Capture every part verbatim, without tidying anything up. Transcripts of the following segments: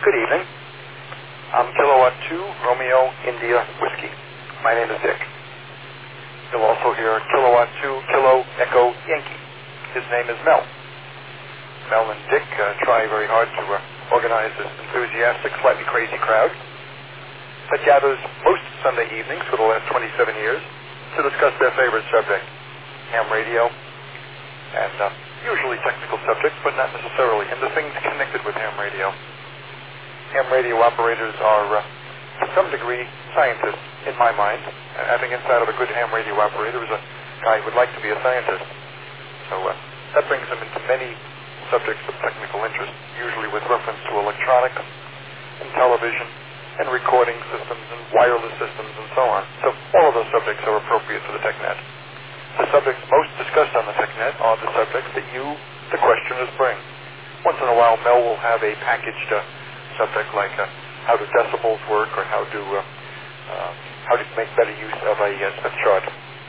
Good evening. I'm Kilowatt two, Romeo, India, Whiskey. My name is Dick. You'll also hear Kilowatt two, Kilo, Echo, Yankee. His name is Mel. Mel and Dick uh, try very hard to uh, organize this enthusiastic, slightly crazy crowd that gathers most Sunday evenings for the last twenty-seven years to discuss their favorite subject, ham radio, and uh, usually technical subjects, but not necessarily, and the things connected with ham radio. Ham radio operators are, uh, to some degree, scientists, in my mind. And I think inside of a good ham radio operator is a guy who would like to be a scientist. So uh, that brings them into many subjects of technical interest, usually with reference to electronics and television and recording systems and wireless systems and so on. So all of those subjects are appropriate for the TechNet. The subjects most discussed on the TechNet are the subjects that you, the questioners, bring. Once in a while, Mel will have a packaged uh, subject like uh, how do decibels work, or how do uh, uh, how to make better use of a uh, Smith chart,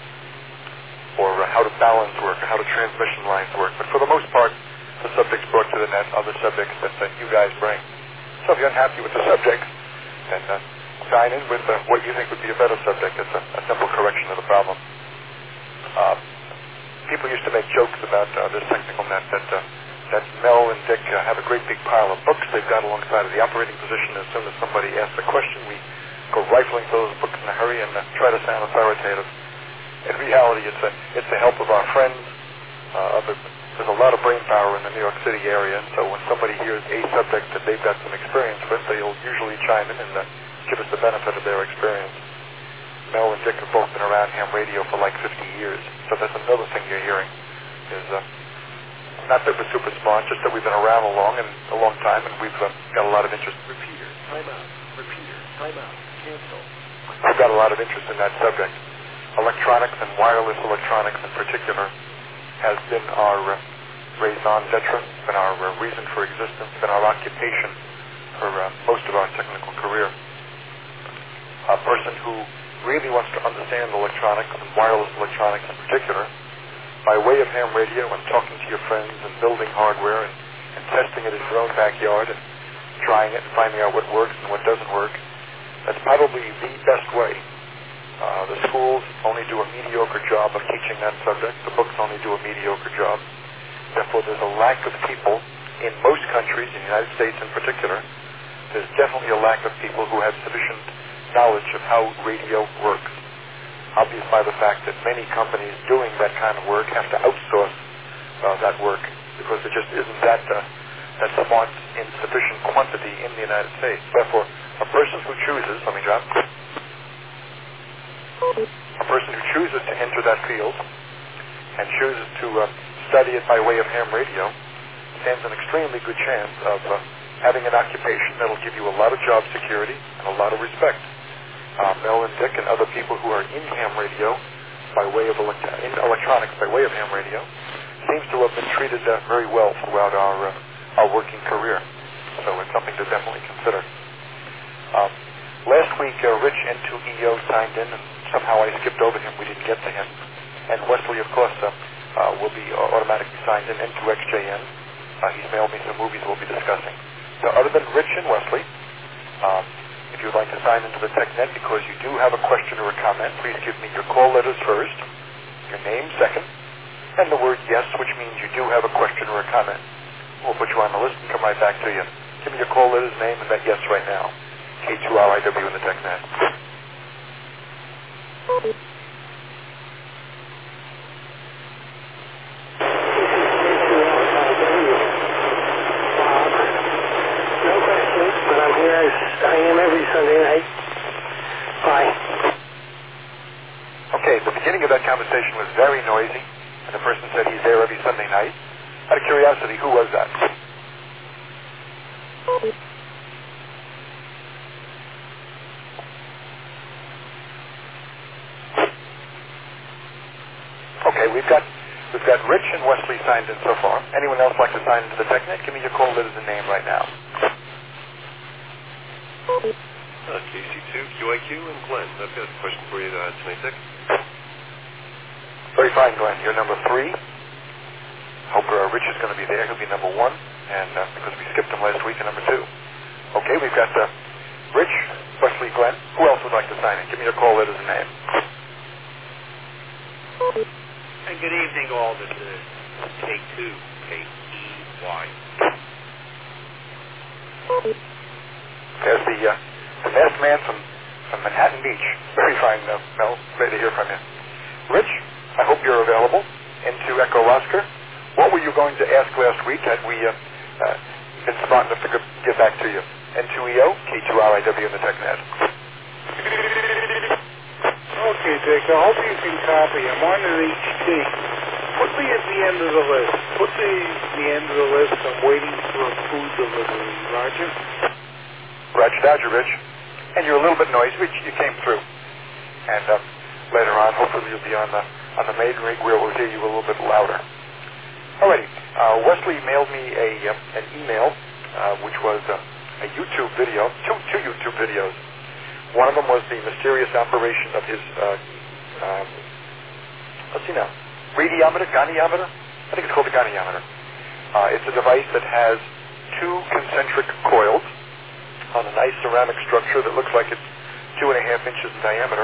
or uh, how do balance work, or how do transmission lines work. But for the most part, the subjects brought to the net are the subjects that uh, you guys bring. So if you're unhappy with the subject, then uh, sign in with uh, what you think would be a better subject. It's a, a simple correction of the problem. Uh, people used to make jokes about uh, this technical net that uh, that Mel and Dick uh, have a great big pile of books they've got alongside of the operating position. As soon as somebody asks a question, we go rifling through those books in a hurry and uh, try to sound authoritative. In reality, it's, a, it's the help of our friends. Uh, of a, there's a lot of brain power in the New York City area, and so when somebody hears a subject that they've got some experience with, they'll usually chime in and uh, give us the benefit of their experience. Mel and Dick have both been around ham radio for like fifty years, so that's another thing you're hearing. Is uh, not that we're super smart, just that we've been around a long and a long time, and we've uh, got a lot of interest. Repeater, time out. Repeater, time out. Cancel. We've got a lot of interest in that subject. Electronics and wireless electronics in particular has been our uh, raison d'etre, been our uh, reason for existence, been our occupation for uh, most of our technical career. A person who really wants to understand electronics and wireless electronics in particular, by way of ham radio and talking to your friends and building hardware and, and testing it in your own backyard and trying it and finding out what works and what doesn't work, that's probably the best way. Uh, the schools only do a mediocre job of teaching that subject. The books only do a mediocre job. Therefore, there's a lack of people in most countries, in the United States in particular, there's definitely a lack of people who have sufficient knowledge of how radio works. Obvious by the fact that many companies doing that kind of work have to outsource uh, that work because there just isn't that uh, that smart in sufficient quantity in the United States. Therefore, a person who chooses, let me drop, a person who chooses to enter that field and chooses to uh, study it by way of ham radio stands an extremely good chance of uh, having an occupation that'll give you a lot of job security and a lot of respect. Uh, Mel and Dick and other people who are in ham radio by way of elect- in electronics by way of ham radio seems to have been treated uh, very well throughout our uh, our working career. So it's something to definitely consider. Um, last week, uh, Rich N two E O signed in, and somehow I skipped over him. We didn't get to him. And Wesley, of course, uh, uh, will be automatically signed in, N two X J N. Uh, he's mailed me some movies we'll be discussing. So other than Rich and Wesley, um, if you would like to sign into the TechNet because you do have a question or a comment, please give me your call letters first, your name second, and the word yes, which means you do have a question or a comment. We'll put you on the list and come right back to you. Give me your call letters, name, and that yes right now. K two R I W in the TechNet. I am every Sunday night. Bye. Okay, the beginning of that conversation was very noisy, and the person said he's there every Sunday night. Out of curiosity, who was that? Okay, we've got we've got Rich and Wesley signed in so far. Anyone else like to sign into the TechNet? Give me your call letters and name right now. Uh, K C two, Q I Q, and Glenn. I've got a question for you uh, tonight, Dick. Very fine, Glenn. You're number three. Hope uh, Rich is going to be there. He'll be number one, and uh, because we skipped him last week, and number two. Okay, we've got uh, Rich, Wesley, Glenn. Who else would like to sign in? Give me your call letters and name. And good evening, all. This is K two, K E Y. There's the, uh, the masked man from, from Manhattan Beach. Very fine, uh, Mel. Great to hear from you. Rich, I hope you're available. Into Echo Oscar. What were you going to ask last week? Had we uh, uh, been smart enough to get back to you? N two E O, K two R I W in the TechNet. Okay, Dick, I hope you can copy. I'm on an H T. Put me at the end of the list. Put me at the end of the list. I'm waiting for a food delivery. Roger? Roger, Dodger, Rich. And you're a little bit noisy, but you came through. And uh, later on, hopefully you'll be on the, on the maiden rig where we'll hear you a little bit louder. Alrighty. Uh, Wesley mailed me a uh, an email, uh, which was uh, a YouTube video, two, two YouTube videos. One of them was the mysterious operation of his, uh, um, let's see now, radiometer, goniometer? I think it's called a goniometer. Uh, it's a device that has two concentric coils on a nice ceramic structure that looks like it's two and a half inches in diameter.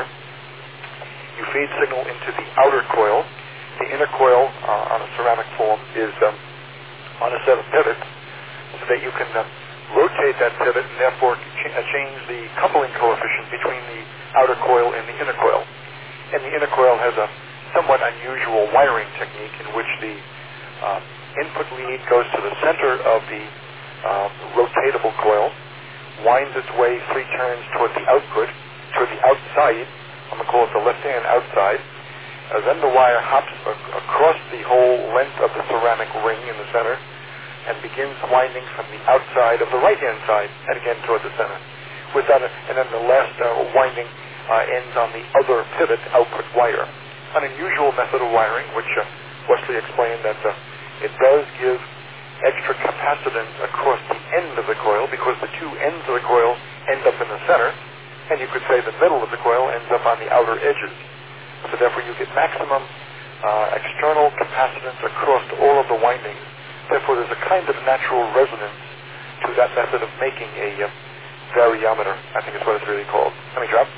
You feed signal into the outer coil. The inner coil uh, on a ceramic form is um, on a set of pivots so that you can uh, rotate that pivot and therefore ch- uh, change the coupling coefficient between the outer coil and the inner coil. And the inner coil has a somewhat unusual wiring technique in which the uh, input lead goes to the center of the uh, rotatable coil, winds its way three turns toward the output, toward the outside. I'm going to call it the left-hand outside. Uh, then the wire hops ac- across the whole length of the ceramic ring in the center and begins winding from the outside of the right-hand side and again toward the center. With that, uh, and then the last uh, winding uh, ends on the other pivot output wire. An unusual method of wiring, which uh, Wesley explained that uh, it does give extra capacitance across the end of the coil because the two ends of the coil end up in the center, and you could say the middle of the coil ends up on the outer edges. So therefore you get maximum uh, external capacitance across all of the windings. Therefore there's a kind of natural resonance to that method of making a uh, variometer. I think is what it's really called. Let me drop.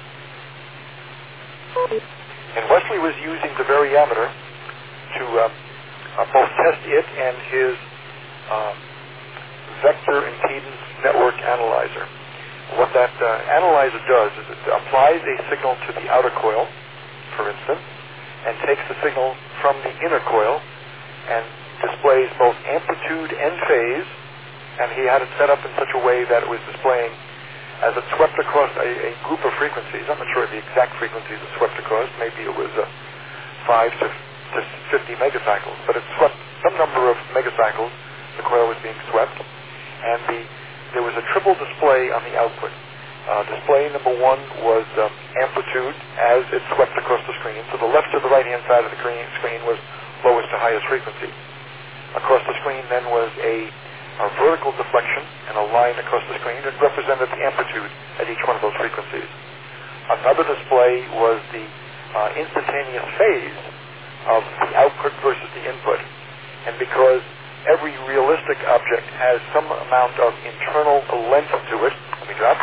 And Wesley was using the variometer to uh, uh, both test it and his um, vector impedance network analyzer. What that uh, analyzer does is it applies a signal to the outer coil, for instance, and takes the signal from the inner coil and displays both amplitude and phase, and he had it set up in such a way that it was displaying as it swept across a, a group of frequencies. I'm not sure of the exact frequencies it swept across. Maybe it was uh, five to, to fifty megacycles, but it swept some number of megacycles. The coil was being swept, and the there was a triple display on the output. Uh, display number one was um, amplitude as it swept across the screen. So the left to the right-hand side of the screen, screen was lowest to highest frequency. Across the screen then was a, a vertical deflection and a line across the screen that represented the amplitude at each one of those frequencies. Another display was the uh, instantaneous phase of the output versus the input. And because every realistic object has some amount of internal length to it, let me drop.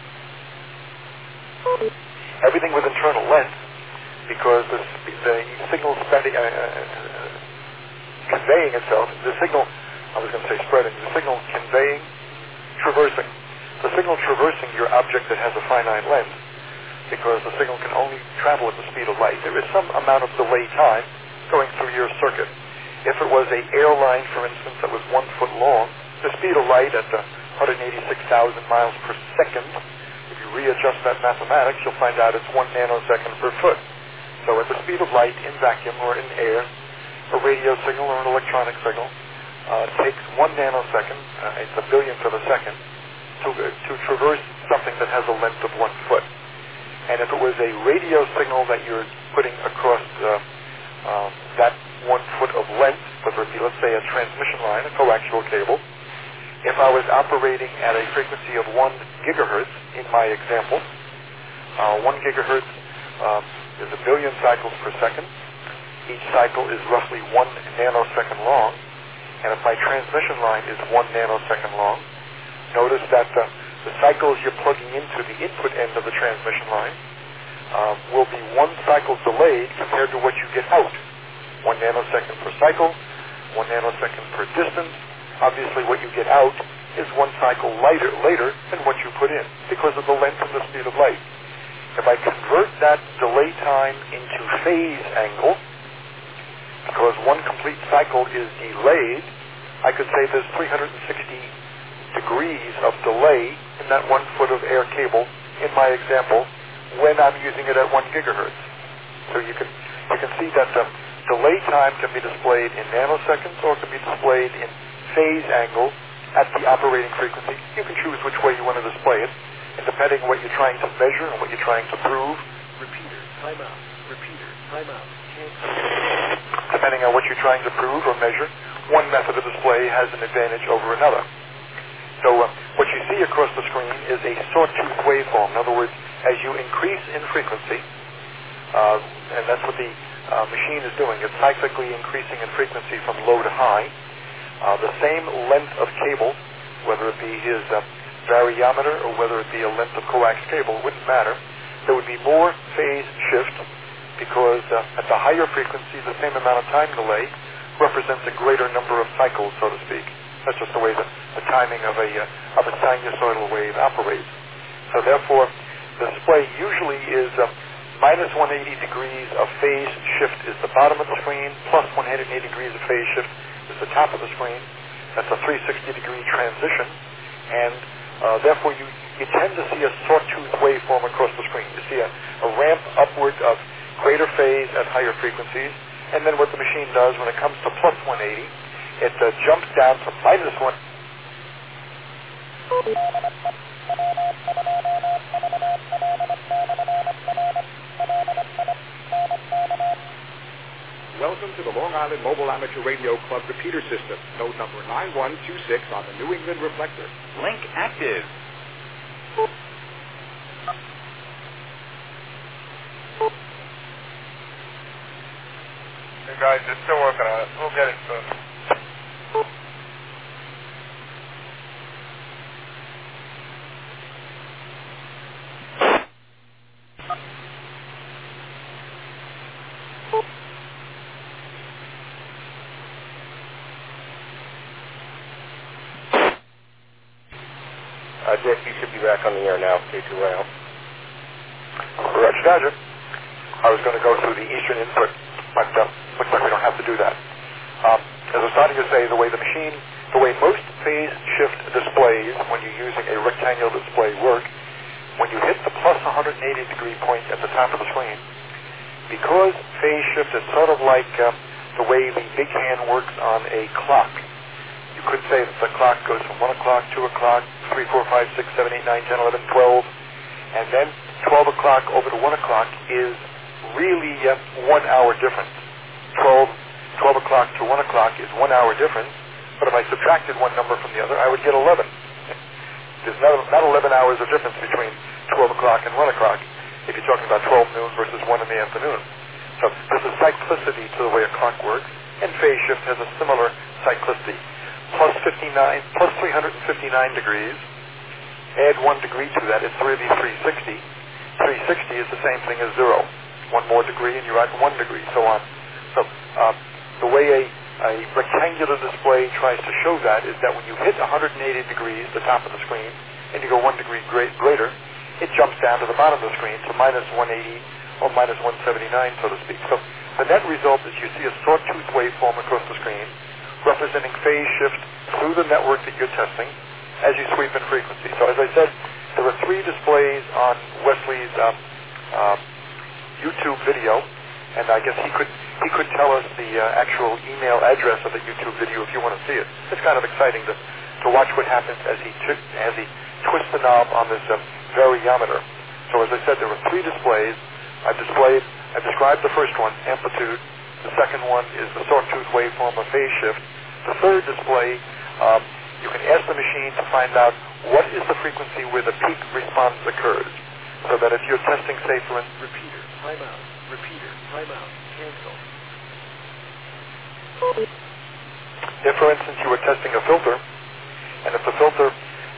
Everything with internal length, because the, the signal spending, uh, uh, conveying itself, the signal, I was going to say spreading, the signal conveying, traversing, the signal traversing your object that has a finite length, because the signal can only travel at the speed of light. There is some amount of delay time going through your circuit. If it was an airline, for instance, that was one foot long, the speed of light at uh, one hundred eighty-six thousand miles per second, if you readjust that mathematics, you'll find out it's one nanosecond per foot. So at the speed of light in vacuum or in air, a radio signal or an electronic signal uh, takes one nanosecond, uh, it's a billionth of a second, to, uh, to traverse something that has a length of one foot. And if it was a radio signal that you're putting across uh, uh, that one foot of length, whether it be, let's say, a transmission line, a coaxial cable, if I was operating at a frequency of one gigahertz, in my example, uh, one gigahertz um, is a billion cycles per second. Each cycle is roughly one nanosecond long, and if my transmission line is one nanosecond long, notice notice that uh, the cycles you're plugging into the input end of the transmission line um, will be one cycle delayed compared to what you get out. One nanosecond per cycle, one nanosecond per distance. Obviously what you get out is one cycle later, later than what you put in because of the length and the speed of light. If I convert that delay time into phase angle, because one complete cycle is delayed, I could say there's three hundred sixty degrees of delay in that one foot of air cable in my example when I'm using it at one gigahertz. So you can you can see that the delay time can be displayed in nanoseconds or it can be displayed in phase angle at the operating frequency. You can choose which way you want to display it, and depending on what you're trying to measure and what you're trying to prove. Repeater, timeout. Repeater, timeout. Depending on what you're trying to prove or measure, one method of display has an advantage over another. So uh, what you see across the screen is a sawtooth waveform. In other words, as you increase in frequency, uh, and that's what the uh, machine is doing, it's cyclically increasing in frequency from low to high. Uh, the same length of cable, whether it be his uh, variometer or whether it be a length of coax cable, wouldn't matter. There would be more phase shift because uh, at the higher frequency, the same amount of time delay represents a greater number of cycles, so to speak. That's just the way the, the timing of a uh, of a sinusoidal wave operates. So therefore, the display usually is uh, minus one hundred eighty degrees of phase shift is the bottom of the screen, plus one hundred eighty degrees of phase shift is the top of the screen. That's a three hundred sixty degree transition, and uh, therefore you, you tend to see a sawtooth waveform across the screen. You see a, a ramp upward of greater phase at higher frequencies, and then what the machine does when it comes to plus one hundred eighty, it uh, jumps down to minus one. Welcome to the Long Island Mobile Amateur Radio Club repeater system. Node number nine one two six on the New England reflector. Link active. Hey guys, they're still working on it. We'll get it soon. Uh, Dick, you should be back on the air now, K two A L. Roger, Dodger. I was going to go through the Eastern input, but uh, looks like we don't have to do that. Um, as I was starting to say, the way the machine, the way most phase shift displays when you're using a rectangular display work, when you hit the plus one hundred eighty degree point at the top of the screen, because phase shift is sort of like um, the way the big hand works on a clock. You could say that the clock goes from one o'clock, two o'clock, three, four, five, six, seven, eight, nine, ten, eleven, twelve, and then twelve o'clock over to one o'clock is really uh, one hour difference. twelve, twelve o'clock to one o'clock is one hour difference, but if I subtracted one number from the other, I would get eleven. There's not, not eleven hours of difference between twelve o'clock and one o'clock if you're talking about twelve noon versus one in the afternoon. So there's a cyclicity to the way a clock works, and phase shift has a similar cyclicity. Plus fifty-nine, plus three hundred fifty-nine degrees, add one degree to that, it's really three hundred sixty. three hundred sixty is the same thing as zero. One more degree and you're at one degree, so on. So uh, the way a, a rectangular display tries to show that is that when you hit one hundred eighty degrees, the top of the screen, and you go one degree great, greater, it jumps down to the bottom of the screen to minus one eighty or minus one seventy-nine, so to speak. So the net result is you see a sawtooth waveform across the screen representing phase shift through the network that you're testing as you sweep in frequency. So as I said, there are three displays on Wesley's um, uh, YouTube video, and I guess he could he could tell us the uh, actual email address of the YouTube video if you want to see it. It's kind of exciting to, to watch what happens as he t- as he twists the knob on this uh, variometer. So as I said, there were three displays. I've displayed, I've described the first one, amplitude. The second one is the sawtooth waveform of phase shift. The third display, um, you can ask the machine to find out what is the frequency where the peak response occurs. So that if you're testing, say, for an Repeater, timeout. Repeater, timeout. Cancel. if, for instance, you were testing a filter, and if the filter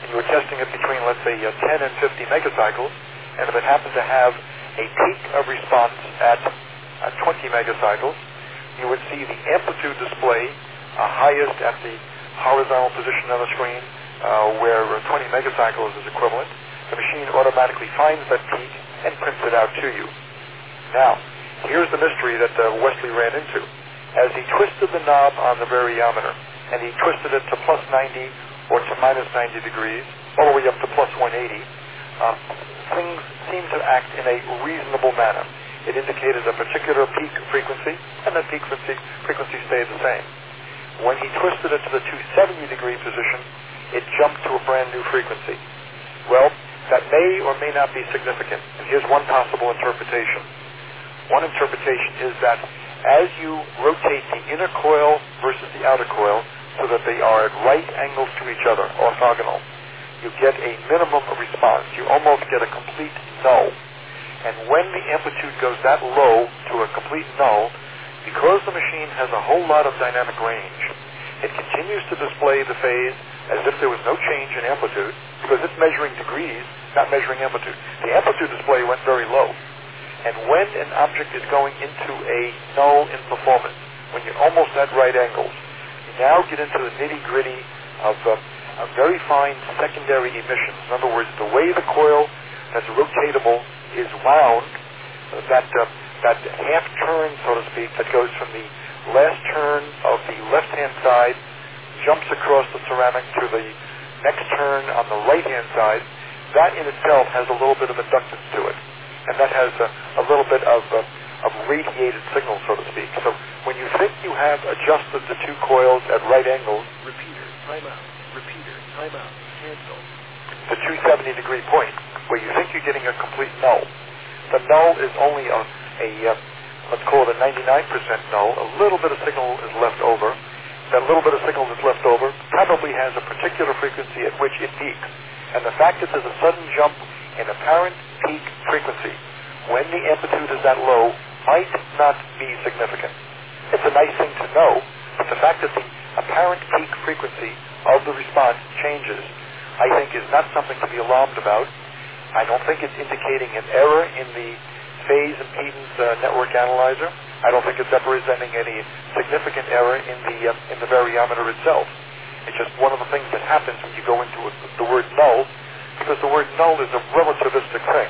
and you were testing it between, let's say, uh, ten and fifty megacycles, and if it happened to have a peak of response at uh, twenty megacycles, you would see the amplitude display uh, highest at the horizontal position on the screen, uh, where twenty megacycles is equivalent. The machine automatically finds that peak and prints it out to you. Now, here's the mystery that uh, Wesley ran into. As he twisted the knob on the variometer, and he twisted it to plus ninety or to minus ninety degrees, all the way up to plus one eighty, um, things seemed to act in a reasonable manner. It indicated a particular peak frequency, and that peak frequency, frequency stayed the same. When he twisted it to the two hundred seventy degree position, it jumped to a brand new frequency. Well, that may or may not be significant, and here's one possible interpretation. One interpretation is that as you rotate the inner coil versus the outer coil so that they are at right angles to each other, orthogonal, you get a minimum of response. You almost get a complete null. And when the amplitude goes that low to a complete null, because the machine has a whole lot of dynamic range, it continues to display the phase as if there was no change in amplitude, because it's measuring degrees, not measuring amplitude. The amplitude display went very low. And when an object is going into a null in performance, when you're almost at right angles, you now get into the nitty-gritty of uh, a very fine secondary emissions. In other words, the way the coil that's rotatable is wound, uh, that uh, that half turn, so to speak, that goes from the last turn of the left-hand side, jumps across the ceramic to the next turn on the right-hand side, that in itself has a little bit of inductance to it. And that has a, a little bit of, uh, of radiated signal, so to speak. So when you think you have adjusted the two coils at right angles, Repeater, timeout. Repeater, timeout. Cancel. the two hundred seventy degree point, where you think you're getting a complete null, the null is only a, a uh, let's call it a ninety-nine percent null. A little bit of signal is left over. That little bit of signal that's left over probably has a particular frequency at which it peaks. And the fact that there's a sudden jump in apparent peak frequency when the amplitude is that low might not be significant. It's a nice thing to know, but the fact that the apparent peak frequency of the response changes, I think, is not something to be alarmed about. I don't think it's indicating an error in the phase impedance uh, network analyzer. I don't think it's representing any significant error in the uh, in the variometer itself. It's just one of the things that happens when you go into a, the word null, because the word null is a relativistic thing.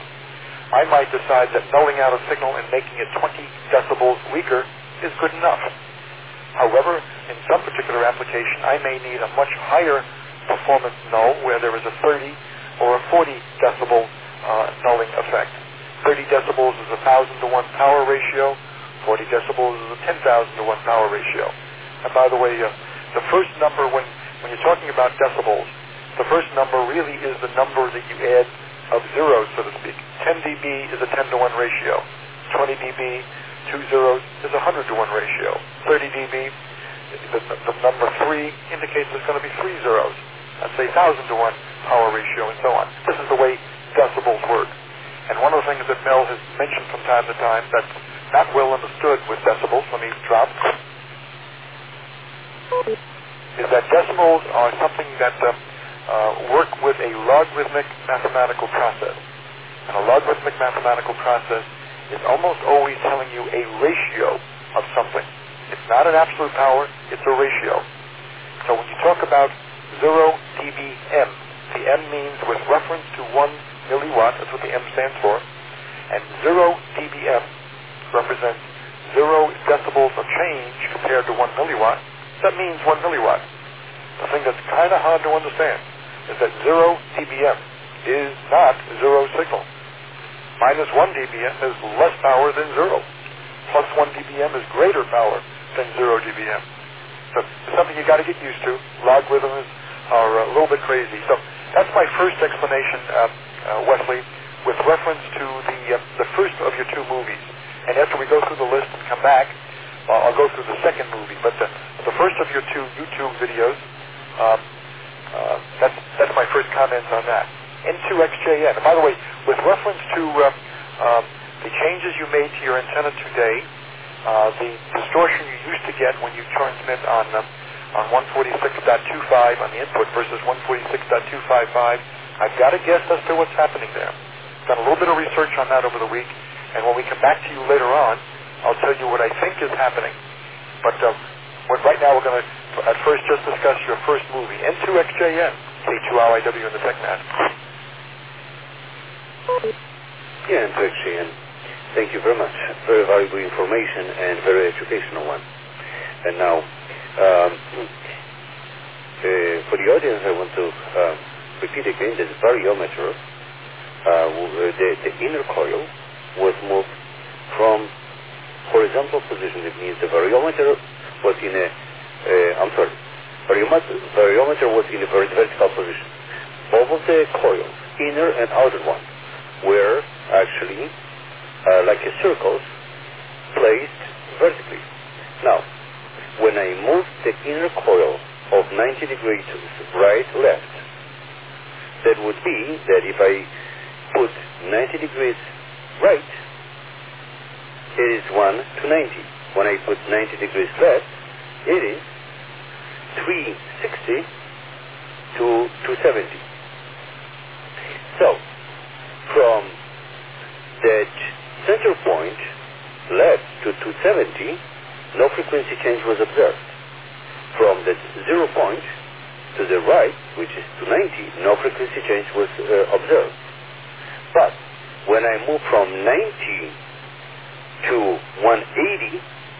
I might decide that nulling out a signal and making it twenty decibels weaker is good enough. However, in some particular application, I may need a much higher performance null where there is a thirty or a forty decibel uh, nulling effect. thirty decibels is a one thousand to one power ratio. forty decibels is a ten thousand to one power ratio. And by the way, uh, the first number, when, when you're talking about decibels, the first number really is the number that you add of zeros, so to speak. ten decibels is a ten to one ratio. twenty decibels, two zeros, is a one hundred to one ratio. thirty decibels, the, the number three indicates there's going to be three zeros. Let's say one thousand to one power ratio and so on. This is the way decibels work. And one of the things that Mel has mentioned from time to time that's not well understood with decibels, let me drop, is that decibels are something that uh, uh, work with a logarithmic mathematical process. And a logarithmic mathematical process is almost always telling you a ratio of something. It's not an absolute power, it's a ratio. So when you talk about zero decibels, the M means with reference to one milliwatt, that's what the M stands for, and zero decibels represents zero decibels of change compared to one milliwatt. That means one milliwatt. The thing that's kind of hard to understand is that zero decibels is not zero signal. Minus one decibel is less power than zero. Plus one decibel is greater power than zero decibel. So it's something you got to get used to. Logarithms are a little bit crazy. So that's my first explanation, uh, uh, Wesley, with reference to the uh, the first of your two movies. And after we go through the list and come back, uh, I'll go through the second movie. But the, the first of your two YouTube videos, um, uh, that's that's my first comments on that. N two X J N. And by the way, with reference to uh, um, the changes you made to your antenna today, uh, the distortion you used to get when you transmit on uh, on one forty-six point two five on the input versus one forty-six point two five five. I've got a guess as to what's happening there. Done a little bit of research on that over the week, and when we come back to you later on, I'll tell you what I think is happening. But uh, what, right now we're going to, at first, just discuss your first movie, N two X J N, K two R I W in the TechNet. Yeah, N two X J N. Thank you very much. Very valuable information and very educational one. And now, um, uh, for the audience, I want to uh, repeat again that the variometer, uh, the, the inner coil, was moved from horizontal position. It means the variometer was in a, uh, I'm sorry, variometer, variometer was in a very vertical position. Both of the coils, inner and outer one, were actually uh, like a circles placed vertically. Now, when I move the inner coil of ninety degrees right, left, that would be that if I put ninety degrees right, it is one to ninety. When I put ninety degrees left, it is three sixty to two seventy. So, from that center point left to two seventy, no frequency change was observed. From the zero point to the right, which is two ninety, no frequency change was uh, observed. But when I move from ninety to one eighty,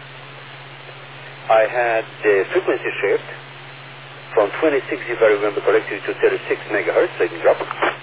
I had the frequency shift from twenty-six, if I remember correctly, to thirty-six megahertz, let me drop.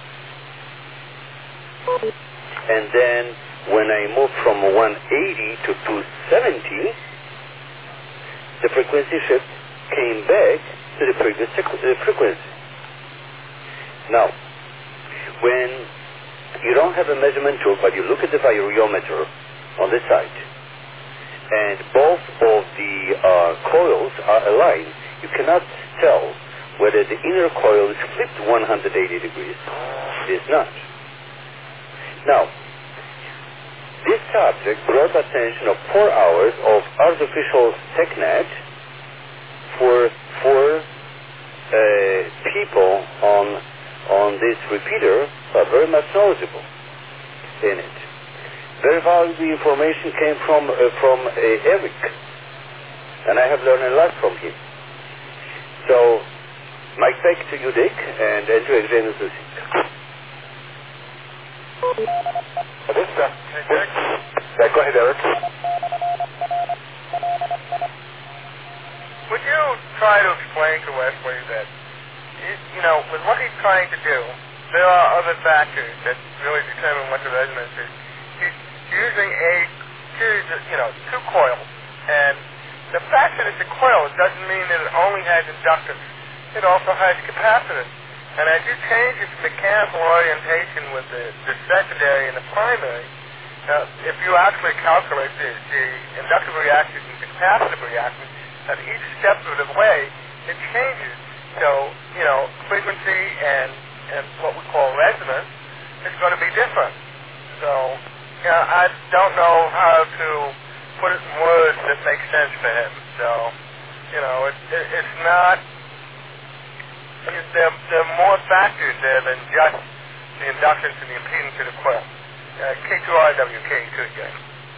And then when I moved from one eighty to two seventy, the frequency shift came back to the previous frequency. Now, when you don't have a measurement tool, but you look at the variometer on the side, and both of the uh, coils are aligned, you cannot tell whether the inner coil is flipped one hundred eighty degrees. It is not. Now, this subject brought attention of four hours of artificial TechNet for four uh, people on on this repeater, but very much knowledgeable in it. Very valuable information came from uh, from uh, Eric, and I have learned a lot from him. So, Mike, back to you, Dick, and enjoy examining the music. This, uh, this, yeah, go ahead, Eric. Would you try to explain to Wesley that, you know, with what he's trying to do, there are other factors that really determine what the resonance is. He's using a series of, you know, two coils, and the fact that it's a coil doesn't mean that it only has inductance. It also has capacitance. And as you change its mechanical orientation with the, the secondary and the primary, uh, if you actually calculate the, the inductive reactance and the capacitive reactance, at each step of the way, it changes. So, you know, frequency and, and what we call resonance is going to be different. So, you know, I don't know how to put it in words that make sense for him. So, you know, it, it, it's not, it, there, there are more factors there than just the inductance and the impedance of the coil. Uh, K two R W, K two again.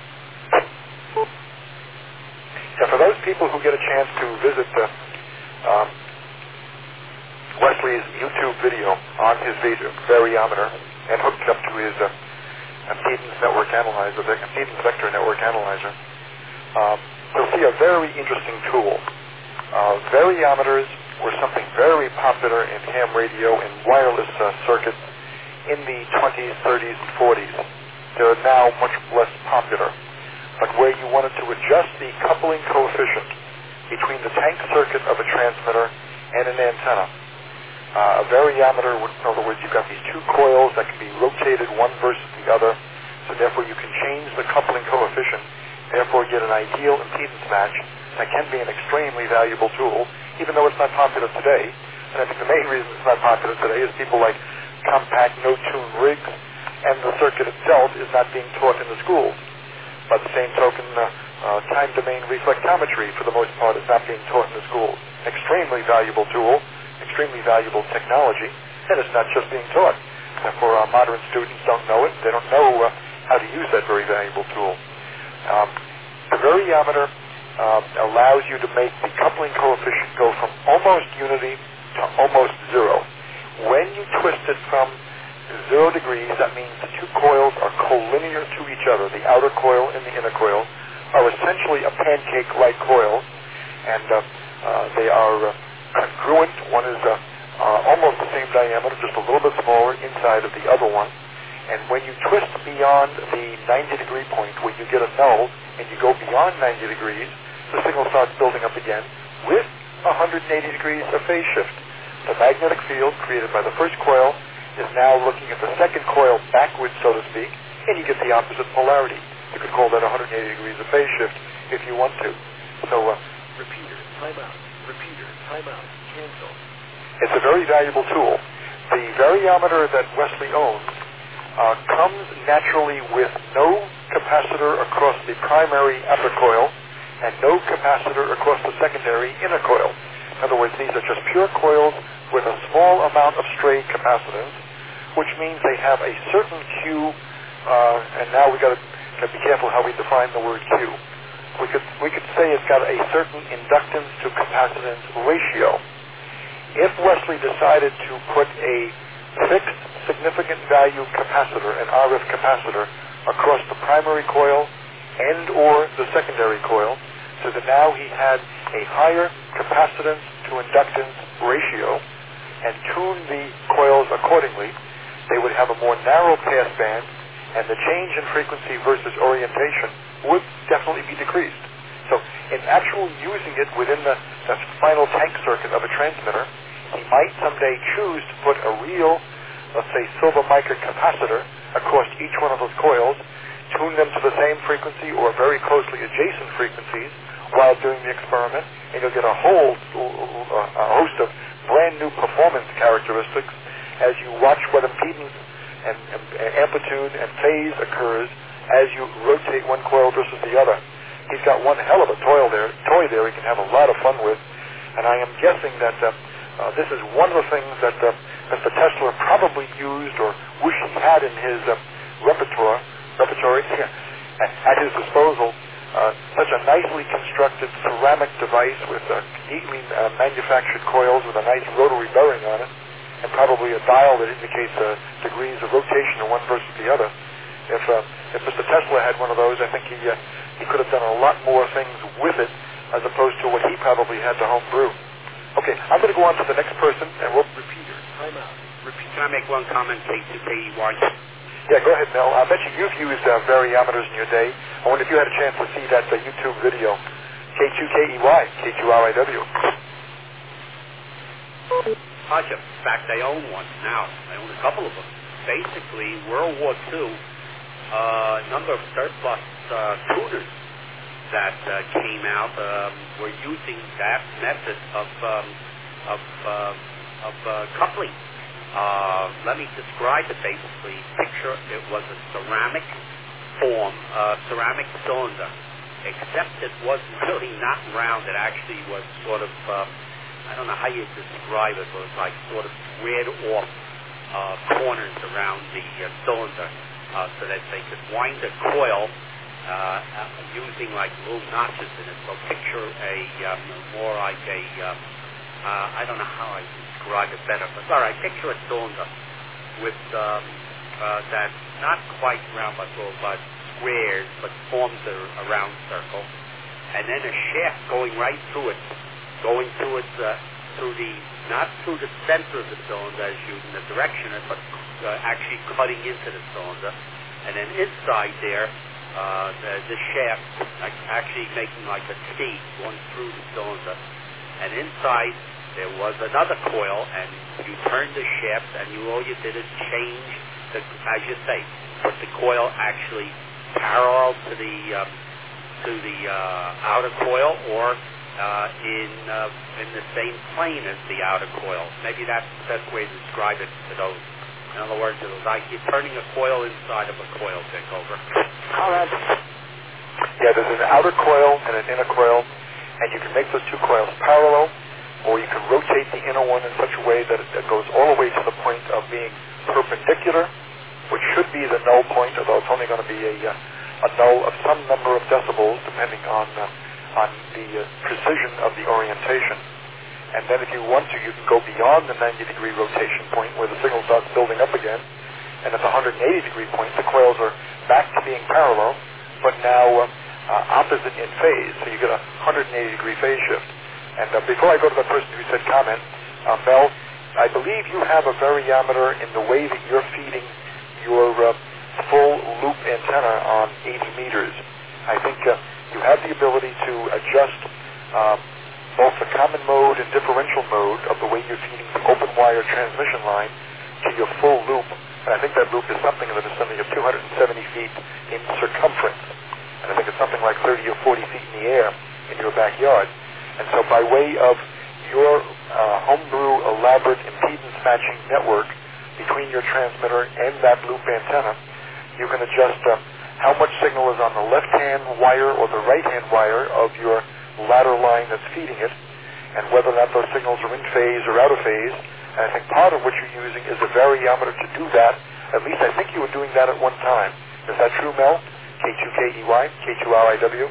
Yeah, for those people who get a chance to visit the, um, Wesley's YouTube video on his variometer and hooked up to his uh, impedance network analyzer, the impedance vector network analyzer, um, you'll see a very interesting tool. Uh, variometers were something very popular in ham radio and wireless uh, circuits in the twenties, thirties, and forties. They're now much less popular. But where you wanted to adjust the coupling coefficient between the tank circuit of a transmitter and an antenna, uh, a variometer, in other words, you've got these two coils that can be rotated one versus the other, so therefore you can change the coupling coefficient, therefore get an ideal impedance match. That can be an extremely valuable tool, even though it's not popular today. And I think the main reason it's not popular today is people like compact, no-tune rigs, and the circuit itself is not being taught in the schools. By the same token, uh, uh, time domain reflectometry, for the most part, is not being taught in the schools. extremely valuable tool, extremely valuable technology, and it's not just being taught. Therefore, our modern students don't know it. They don't know uh, how to use that very valuable tool. Um, the variometer uh, allows you to make the coupling coefficient go from almost unity to almost zero. When you twist it from zero degrees, that means the two coils are collinear to each other. The outer coil and the inner coil are essentially a pancake-like coil, and uh, uh, they are uh, congruent. One is uh, uh, almost the same diameter, just a little bit smaller inside of the other one. And when you twist beyond the ninety degree point, where you get a null, and you go beyond ninety degrees, the signal starts building up again with one hundred eighty degrees of phase shift. The magnetic field created by the first coil is now looking at the second coil backwards, so to speak, and you get the opposite polarity. You could call that one hundred eighty degrees of phase shift if you want to. So, uh, Repeater, timeout. Repeater, timeout. Cancel. it's a very valuable tool. The variometer that Wesley owns uh, comes naturally with no capacitor across the primary outer coil and no capacitor across the secondary inner coil. In other words, these are just pure coils with a small amount of stray capacitance, which means they have a certain Q, uh, and now we've got to be careful how we define the word Q. We could, we could say it's got a certain inductance to capacitance ratio. If Wesley decided to put a fixed significant value capacitor, an R F capacitor, across the primary coil and or the secondary coil, so that now he had a higher capacitance to inductance ratio and tuned the coils accordingly, they would have a more narrow pass band, and the change in frequency versus orientation would definitely be decreased. So in actual using it within the, the final tank circuit of a transmitter, he might someday choose to put a real, let's say, silver mica capacitor across each one of those coils, tune them to the same frequency or very closely adjacent frequencies while doing the experiment, and you'll get a whole uh, a host of brand new performance characteristics as you watch what impedance and, and, and amplitude and phase occurs as you rotate one coil versus the other. He's got one hell of a toy there, toy there he can have a lot of fun with, and I am guessing that uh, uh, this is one of the things that uh, Mister Tesla probably used or wish he had in his uh, repertoire, repertory at his disposal. Uh, such a nicely constructed ceramic device with uh, neatly uh, manufactured coils with a nice rotary bearing on it, and probably a dial that indicates uh, degrees of rotation of one versus the other. If uh, if Mister Tesla had one of those, I think he uh, he could have done a lot more things with it as opposed to what he probably had to home brew. Okay, I'm going to go on to the next person, and we'll repeater. Time out. Repeat. Can I make one comment, K two K E Y? Yeah, go ahead, Mel. I bet you you've used uh, variometers in your day. I wonder if you had a chance to see that uh, YouTube video. K two K E Y, K two R I W. Much. In fact, I own one now. I own a couple of them. Basically, World War Two, a uh, number of surplus uh, tuners that uh, came out um, were using that method of um, of uh, of uh, coupling. Uh, let me describe it basically. Picture it was a ceramic form, uh, ceramic cylinder, except it was really not round. It actually was sort of, um, I don't know how you describe it, it was like sort of squared off uh, corners around the uh, cylinder uh, so that they could wind a coil uh, using like little notches in it. So picture a um, more like a, um, uh, I don't know how I describe it better, but all right, picture a cylinder with um, uh, that not quite round but little but squares, but forms a, a round circle, and then a shaft going right through it, going through it uh, through the not through the center of the cylinder as you in the direction of it, but uh, actually cutting into the cylinder, and then inside there, uh, the, the shaft like, actually making like a T going through the cylinder, and inside there was another coil, and you turned the shaft, and you all you did is change the, as you say, put the coil actually parallel to the um, to the uh, outer coil, or uh, in uh, in the same plane as the outer coil. Maybe that's the best way to describe it to those. In other words, it was like you're turning a coil inside of a coil. Take over. Comment. Yeah, there's an outer coil and an inner coil, and you can make those two coils parallel. or you can rotate the inner one in such a way that it goes all the way to the point of being perpendicular, which should be the null point, although it's only going to be a, uh, a null of some number of decibels, depending on uh, on the uh, precision of the orientation. And then if you want to, you can go beyond the ninety degree rotation point where the signal starts building up again. And at the one hundred eighty degree point, the coils are back to being parallel, but now uh, uh, opposite in phase. So you get a one hundred eighty degree phase shift. And uh, before I go to the person who said comment, uh, Mel, I believe you have a variometer in the way that you're feeding your uh, full loop antenna on eighty meters. I think uh, you have the ability to adjust um, both the common mode and differential mode of the way you're feeding the open wire transmission line to your full loop. And I think that loop is something in the vicinity of two hundred seventy feet in circumference. And I think it's something like thirty or forty feet in the air in your backyard. And so by way of your uh, homebrew elaborate impedance matching network between your transmitter and that loop antenna, you can adjust uh, how much signal is on the left-hand wire or the right-hand wire of your ladder line that's feeding it, and whether or not those signals are in phase or out of phase. And I think part of what you're using is a variometer to do that. At least I think you were doing that at one time. Is that true, Mel? K two K E Y, K two R I W?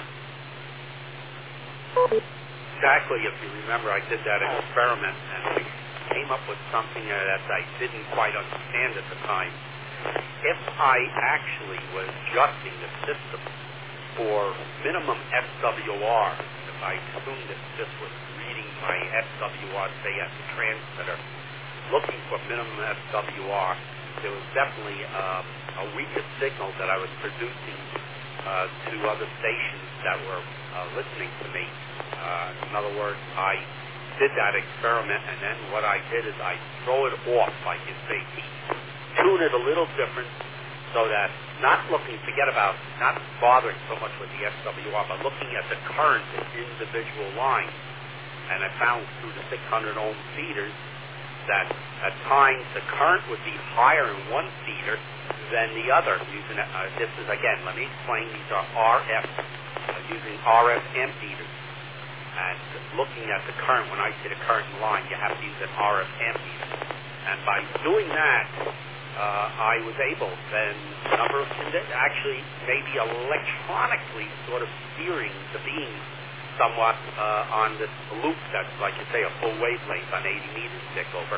Exactly. If you remember, I did that experiment, and we came up with something that I didn't quite understand at the time. If I actually was adjusting the system for minimum S W R, if I assumed that this was reading my S W R, say at the transmitter, looking for minimum S W R, there was definitely uh, a weaker signal that I was producing uh, to other stations that were uh, listening to me. Uh, in other words, I did that experiment, and then what I did is I throw it off, like you say, tune it a little different, so that not looking, forget about, not bothering so much with the S W R, but looking at the current in individual lines. And I found through the six hundred ohm feeders that at times the current would be higher in one feeder than the other. Using uh, this is, again, let me explain, these are R F, uh, using R F ammeters. And looking at the current, when I say the current in line, you have to use an R F ammeter. And by doing that, Uh, I was able then a number of actually maybe electronically sort of steering the beam somewhat uh, on this loop that's, like you say, a full wavelength on eighty meters thick over.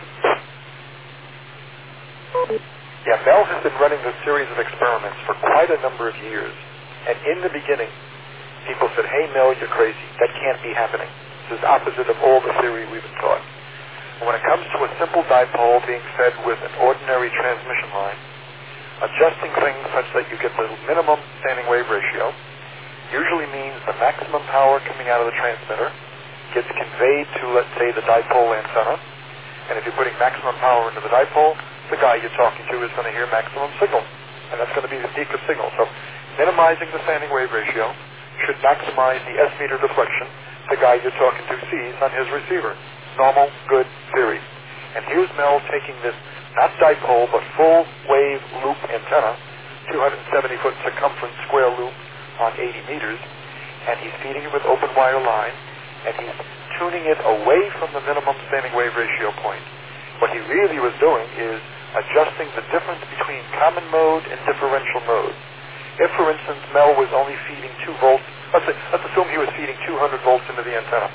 Yeah, Mel has been running this series of experiments for quite a number of years. And in the beginning, people said, hey, Mel, you're crazy. That can't be happening. This is opposite of all the theory we've been taught. When it comes to a simple dipole being fed with an ordinary transmission line, adjusting things such that you get the minimum standing wave ratio usually means the maximum power coming out of the transmitter gets conveyed to, let's say, the dipole antenna. And if you're putting maximum power into the dipole, the guy you're talking to is going to hear maximum signal. And that's going to be the peak of signal. So minimizing the standing wave ratio should maximize the S-meter deflection the guy you're talking to sees on his receiver. Normal, good theory. And here's Mel taking this, not dipole, but full wave loop antenna, two hundred seventy foot circumference square loop on eighty meters, and he's feeding it with open wire line, and he's tuning it away from the minimum standing wave ratio point. What he really was doing is adjusting the difference between common mode and differential mode. If, for instance, Mel was only feeding two volts, let's, say, let's assume he was feeding two hundred volts into the antenna,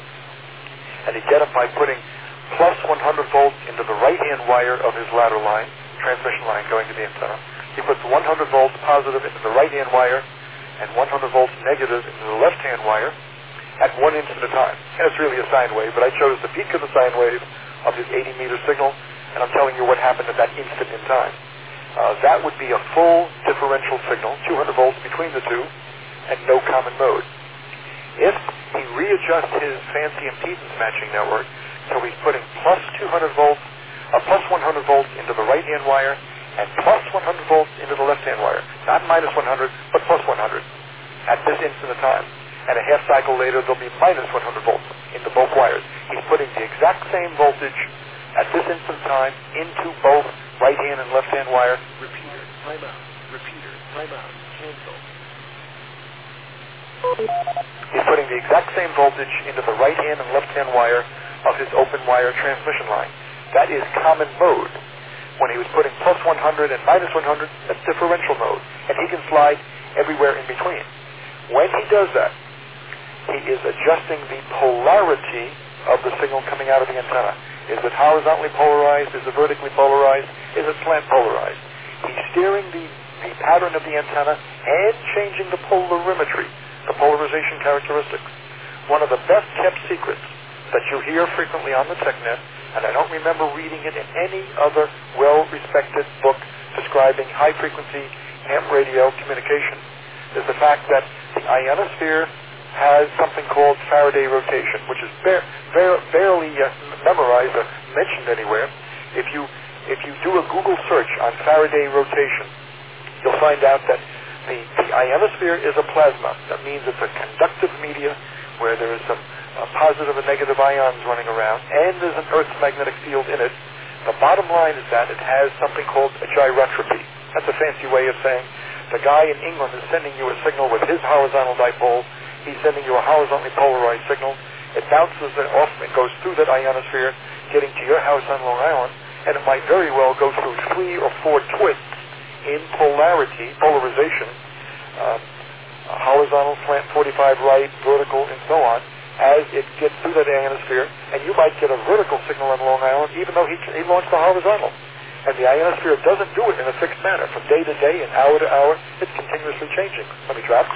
and he'd get it by putting plus one hundred volts into the right-hand wire of his ladder line, transmission line going to the antenna. He puts one hundred volts positive into the right-hand wire and one hundred volts negative into the left-hand wire at one instant at a time. And it's really a sine wave, but I chose the peak of the sine wave of his eighty meter signal, and I'm telling you what happened at that instant in time. Uh, that would be a full differential signal, two hundred volts between the two, and no common mode. If he readjusts his fancy impedance matching network, so he's putting plus two hundred volts, uh, plus one hundred volts into the right-hand wire, and plus one hundred volts into the left-hand wire. Not minus one hundred, but plus one hundred at this instant of time. And a half cycle later, there'll be minus one hundred volts into both wires. He's putting the exact same voltage at this instant of time into both right-hand and left-hand wire. Repeater, timeout. Repeater, timeout. Cancel. He's putting the exact same voltage into the right-hand and left-hand wire of his open wire transmission line. That is common mode. When he was putting plus one hundred and minus one hundred, that's differential mode. And he can slide everywhere in between. When he does that, he is adjusting the polarity of the signal coming out of the antenna. Is it horizontally polarized? Is it vertically polarized? Is it slant polarized? He's steering the, the pattern of the antenna and changing the polarimetry, the polarization characteristics. One of the best kept secrets that you hear frequently on the TechNet, and I don't remember reading it in any other well-respected book describing high-frequency ham radio communication, is the fact that the ionosphere has something called Faraday rotation, which is bare, bare, barely uh, memorized or mentioned anywhere. If you if you do a Google search on Faraday rotation, you'll find out that the, the ionosphere is a plasma. That means it's a conductive media where there is some uh, positive and negative ions running around, and there's an Earth's magnetic field in it. The bottom line is that it has something called a gyrotropy. That's a fancy way of saying the guy in England is sending you a signal with his horizontal dipole. He's sending you a horizontally polarized signal. It bounces it off and goes through that ionosphere, getting to your house on Long Island, and it might very well go through three or four twists in polarity, polarization, uh, horizontal, slant forty-five right, vertical, and so on, as it gets through that ionosphere, and you might get a vertical signal on Long Island, even though he, he launched the horizontal. And the ionosphere doesn't do it in a fixed manner. From day to day and hour to hour, it's continuously changing. Let me drop.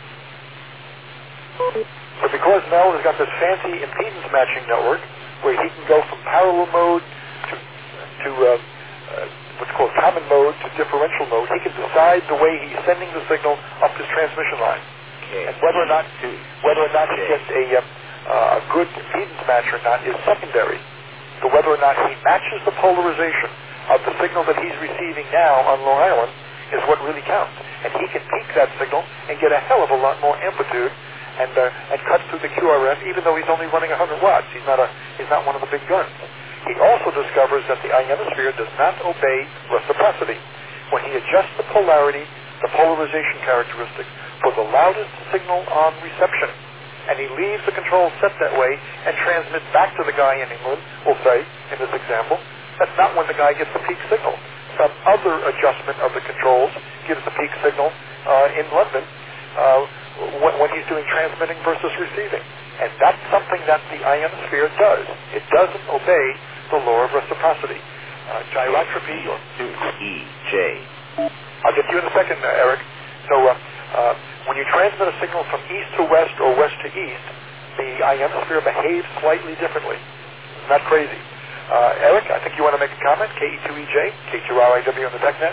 But because Mel has got this fancy impedance matching network, where he can go from parallel mode to, to uh, uh, what's called common mode to differential mode, he can decide the way he's sending the signal up his transmission line. Okay. And whether or not whether or not he gets a, uh, uh, a good impedance match or not is secondary. So whether or not he matches the polarization of the signal that he's receiving now on Long Island is what really counts. And he can peak that signal and get a hell of a lot more amplitude and uh, and cut through the Q R F, even though he's only running one hundred watts. He's not a he's not one of the big guns. He also discovers that the ionosphere does not obey reciprocity. When he adjusts the polarity, the polarization characteristics for the loudest signal on reception, and he leaves the control set that way and transmits back to the guy in England, we'll say, in this example, that's not when the guy gets the peak signal. Some other adjustment of the controls gives the peak signal uh, in London uh, when, when he's doing transmitting versus receiving. And that's something that the ionosphere does. It doesn't obey the law of reciprocity. Uh, gyrotropy or... E J. I'll get you in a second, uh, Eric. So uh, uh, when you transmit a signal from east to west or west to east, the ionosphere behaves slightly differently. Isn't that crazy? Uh, Eric, I think you want to make a comment. K E two E J, K two R I W on the TechNet.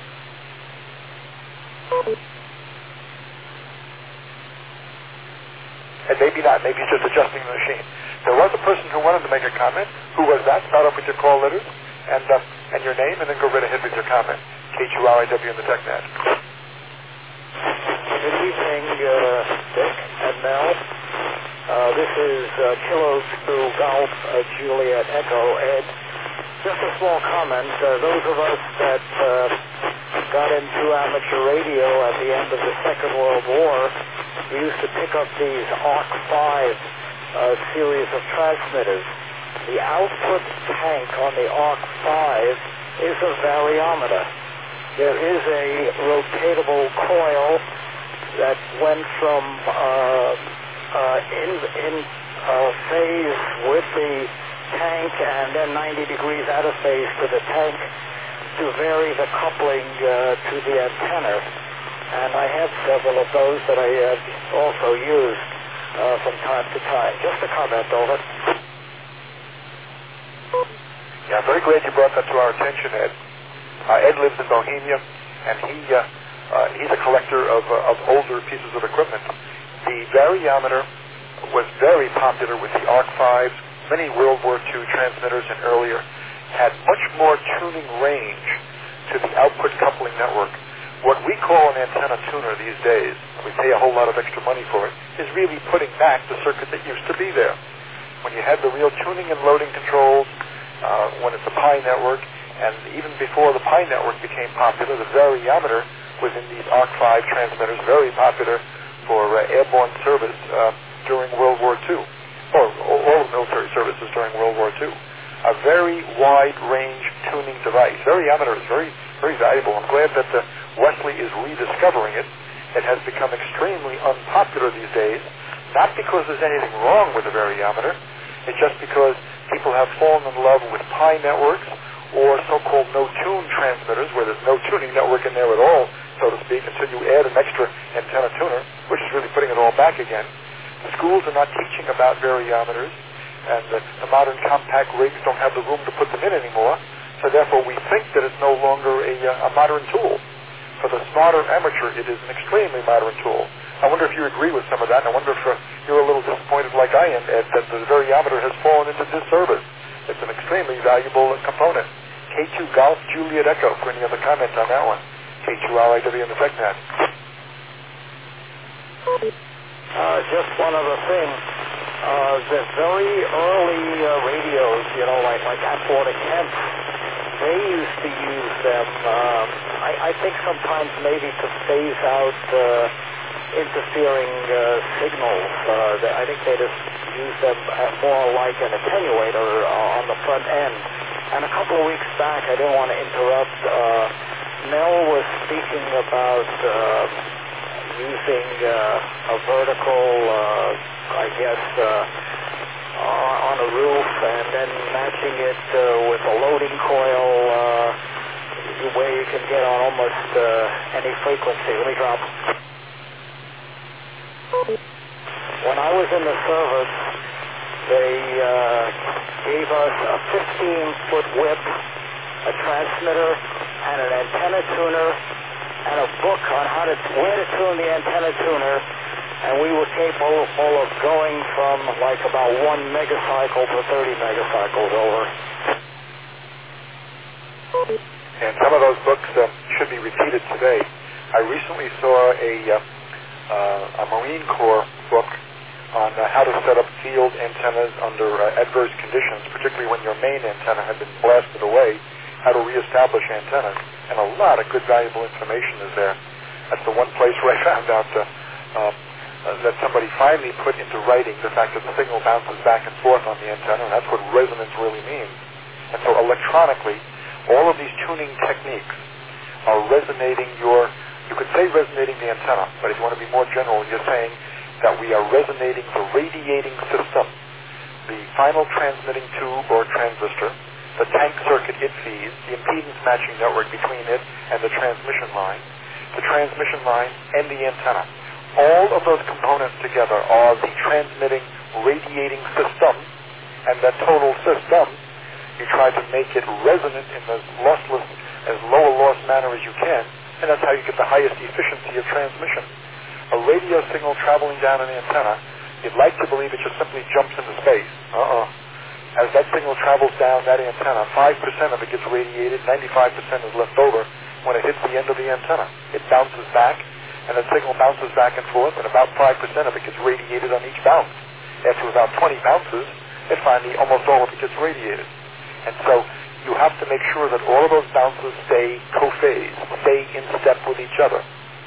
And maybe not. Maybe he's just adjusting the machine. There was a person who wanted to make a comment. Who was that? Start off with your call letters and uh, and your name, and then go right ahead with your comment. K two R I W on the TechNet. Good evening, uh, Dick and Mel. Uh, this is uh, Kilo two Golf uh, Juliet Echo Ed. Just a small comment. Uh, those of us that uh, got into amateur radio at the end of the Second World War, we used to pick up these A R C five uh, series of transmitters. The output tank on the A R C five is a variometer. There is a rotatable coil that went from uh, uh, in, in uh, phase with the tank and then ninety degrees out of phase to the tank to vary the coupling uh, to the antenna. And I have several of those that I have also used uh, from time to time. Just a comment, over. Yeah, I'm very glad you brought that to our attention, Ed. Uh, Ed lives in Bohemia, and he uh, uh, he's a collector of, uh, of older pieces of equipment. The variometer was very popular with the A R C fives. Many World War Two transmitters and earlier had much more tuning range to the output coupling network. What we call an antenna tuner these days, we pay a whole lot of extra money for it, is really putting back the circuit that used to be there. When you had the real tuning and loading controls, uh, when it's a Pi network, and even before the Pi network became popular, the variometer was in these A R C five transmitters, very popular for uh, airborne service uh, during World War Two, or all of military services during World War Two. A very wide-range tuning device. Variometer is very, very valuable. I'm glad that uh, Wesley is rediscovering it. It has become extremely unpopular these days, not because there's anything wrong with the variometer. It's just because people have fallen in love with pi networks or so-called no-tune transmitters, where there's no tuning network in there at all, so to speak, until you add an extra antenna tuner, which is really putting it all back again. The schools are not teaching about variometers, and the, the modern compact rigs don't have the room to put them in anymore, so therefore we think that it's no longer a, uh, a modern tool. For the smarter amateur, it is an extremely modern tool. I wonder if you agree with some of that, and I wonder if uh, you're a little disappointed like I am, Ed, that the variometer has fallen into disservice. It's an extremely valuable component. K two Golf Juliet Echo, for any other comments on that one. K two R I W in the TechNet. Uh, just one other thing. Uh, the very early uh, radios, you know, like, like Atwater Kent, they used to use them, um, I, I think sometimes maybe to phase out uh, interfering uh, signals. Uh, they, I think they just use them more like an attenuator uh, on the front end. And a couple of weeks back, I didn't want to interrupt, uh, Mel was speaking about uh, using uh, a vertical, uh, I guess, uh, on a roof and then matching it uh, with a loading coil uh, where you can get on almost uh, any frequency. Let me drop. When I was in the service, they uh, gave us a fifteen-foot whip, a transmitter, and an antenna tuner, and a book on how to where to tune the antenna tuner, and we were capable of going from like about one megacycle to thirty megacycles over. And some of those books uh, should be repeated today. I recently saw a, uh, uh, a Marine Corps book on uh, how to set up field antennas under uh, adverse conditions, particularly when your main antenna had been blasted away, how to reestablish antennas. And a lot of good, valuable information is there. That's the one place where I found out uh, uh, that somebody finally put into writing the fact that the signal bounces back and forth on the antenna, and that's what resonance really means. And so electronically, all of these tuning techniques are resonating your, you could say resonating the antenna, but if you want to be more general, you're saying that we are resonating the radiating system, the final transmitting tube or transistor, the tank circuit it feeds, the impedance matching network between it and the transmission line, the transmission line, and the antenna. All of those components together are the transmitting radiating system, and that total system, you try to make it resonant in as lossless, as low a loss manner as you can, and that's how you get the highest efficiency of transmission. A radio signal traveling down an antenna, you'd like to believe it just simply jumps into space. Uh-uh. As that signal travels down that antenna, five percent of it gets radiated, ninety-five percent is left over when it hits the end of the antenna. It bounces back, and the signal bounces back and forth, and about five percent of it gets radiated on each bounce. After about twenty bounces, it finally, almost all of it gets radiated. And so you have to make sure that all of those bounces stay co-phased, stay in step with each other.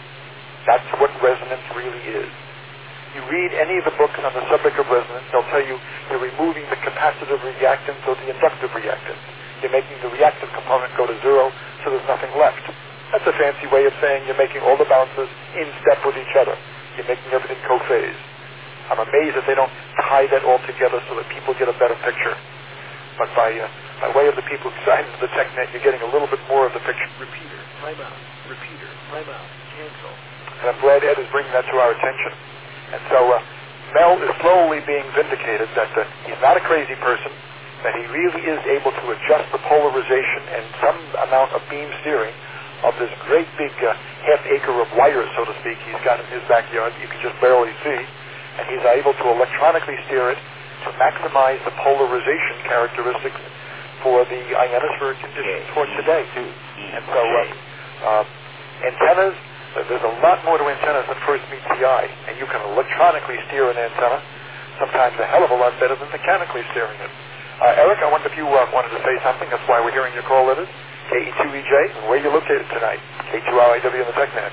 That's what resonance really is. You read any of the books on the subject of resonance, they'll tell you you're removing the capacitive reactance or the inductive reactance. You're making the reactive component go to zero, so there's nothing left. That's a fancy way of saying you're making all the bounces in step with each other. You're making everything co-phased. I'm amazed that they don't tie that all together so that people get a better picture. But by, uh, by way of the people who signed into the TechNet, you're getting a little bit more of the picture. Repeater, time out. Repeater, time out. Cancel. And I'm glad Ed is bringing that to our attention. And so uh, Mel is slowly being vindicated that uh, he's not a crazy person, that he really is able to adjust the polarization and some amount of beam steering of this great big uh, half acre of wires, so to speak, he's got in his backyard. You can just barely see. And he's able to electronically steer it to maximize the polarization characteristics for the ionosphere conditions for today. And so uh, uh, antennas, uh, there's a lot more to antennas than first meets the eye. And you can electronically steer an antenna, sometimes a hell of a lot better than mechanically steering it. Uh, Eric, I wonder if you uh, wanted to say something. That's why we're hearing your call letters. K E two E J, and where are you located tonight? K two R I W in the TechNet.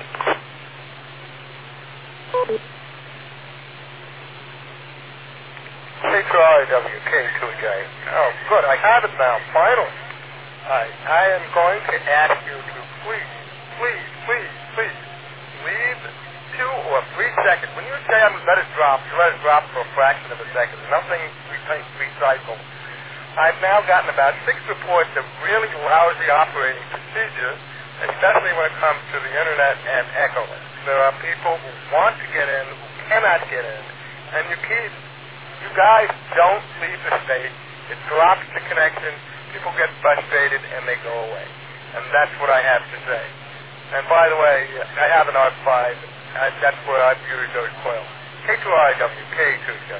K Charlie W, K two J. Oh, good. I have it now, finally. I, I am going to ask you to please, please, please, please, leave two or three seconds. When you say I'm let it drop, you let it drop for a fraction of a second. Nothing re- recycled. I've now gotten about six reports of really lousy operating procedure, especially when it comes to the internet and Echolink. There are people who want to get in, who cannot get in, and you keep, you guys don't leave the state. It drops the connection. People get frustrated and they go away. And that's what I have to say. And by the way, I have an R five. And that's where I've used those coils. K two R W, K two J.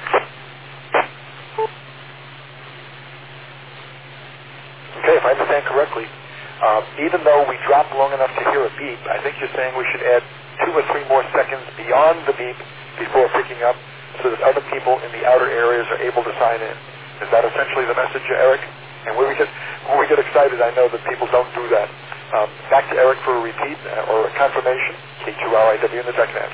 Okay, if I understand correctly, uh, even though we drop long enough to hear a beep, I think you're saying we should add two or three more seconds beyond the beep before picking up so that other people in the outer areas are able to sign in. Is that essentially the message, Eric? And when we get when we get excited, I know that people don't do that. Um, back to Eric for a repeat uh, or a confirmation. K two R I W in the TechNet.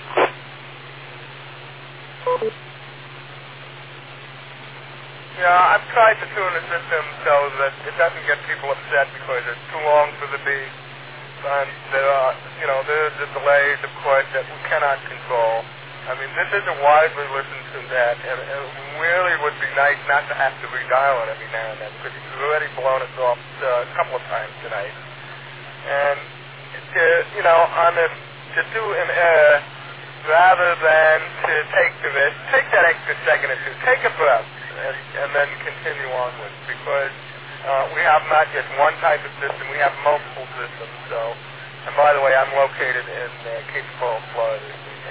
Yeah, I've tried to tune the system so that it doesn't get people upset because it's too long for the beat. And there are, you know, there's the delays, of course, that we cannot control. I mean, this isn't widely listened to that, and it really would be nice not to have to redial it every now and then, because he's already blown us off uh, a couple of times tonight. And, to, you know, on this, to do an error, rather than to take the risk, take that extra second or two, take a breath, and, and then continue onwards, because uh, we have not just one type of system, we have multiple systems. So, and by the way, I'm located in uh, Cape Coral, Florida.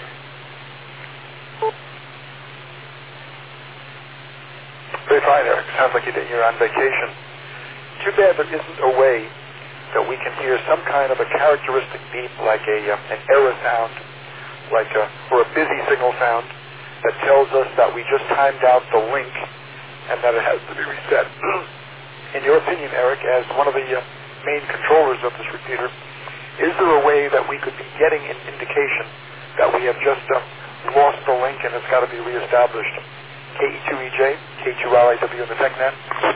Very fine, Eric. Sounds like you're on vacation. Too bad there isn't a way that we can hear some kind of a characteristic beep, like a uh, an error sound, like a, or a busy signal sound, that tells us that we just timed out the link and that it has to be reset. In your opinion, Eric, as one of the uh, main controllers of this repeater, is there a way that we could be getting an indication that we have just uh, lost the link and it's got to be reestablished? K E two E J, K two R I W in the TechNet.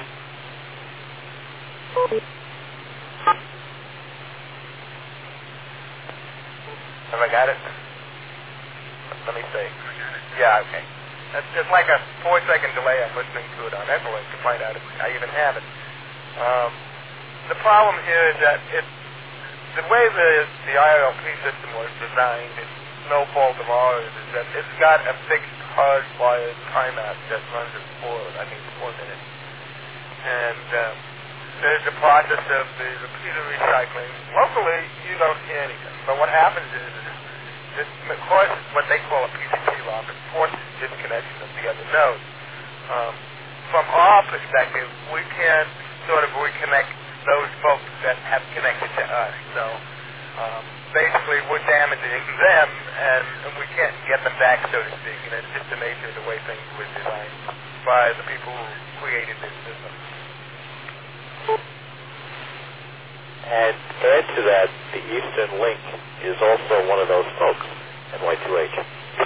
Have I got it? Let me see. Yeah, okay. It's, it's like a four-second delay. I'm listening to it on Echolink to find out if I even have it. Um, the problem here is that it, the way the, the I R L P system was designed, it's no fault of ours, is that it's got a fixed hardwired timeout that runs at four, I think, four minutes. And um, there's the process of the repeater recycling. Locally, you don't hear anything. But what happens is, is this causes what they call a P C P lock. It forces disconnection of the other node. Um, from our perspective, we can't sort of reconnect those folks that have connected to us. So um, basically, we're damaging them, and, and we can't get them back, so to speak. And it's just the nature of the way things were designed by the people who created this system. And to add to that, the Eastern Link is also one of those folks, N Y two H.